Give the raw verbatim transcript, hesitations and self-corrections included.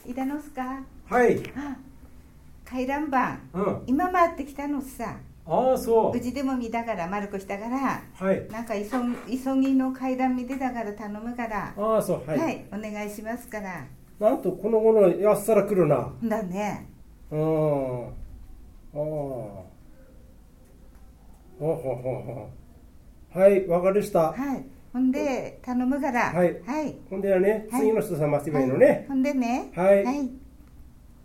いだのすか。 はい。 あ、回覧板、 うん。 今回ってきたのさ。 ああ、そう。 うちでも見たから、丸くしたから、 はい。 なんか急ぎ、急ぎの階段見てたから頼むから。 ああ、そう。はい。 はい、お願いしますから。 なんとこの頃やっさら来るな。 だね。 うん。ああ。ほうほうほうほう。はい、わかりました。 はい。ほんで、頼むから。 はい。 はい。 ほんではね、 はい、 次の人さん待ってばいいのね。 はい、ほんでね。 はい。 はい。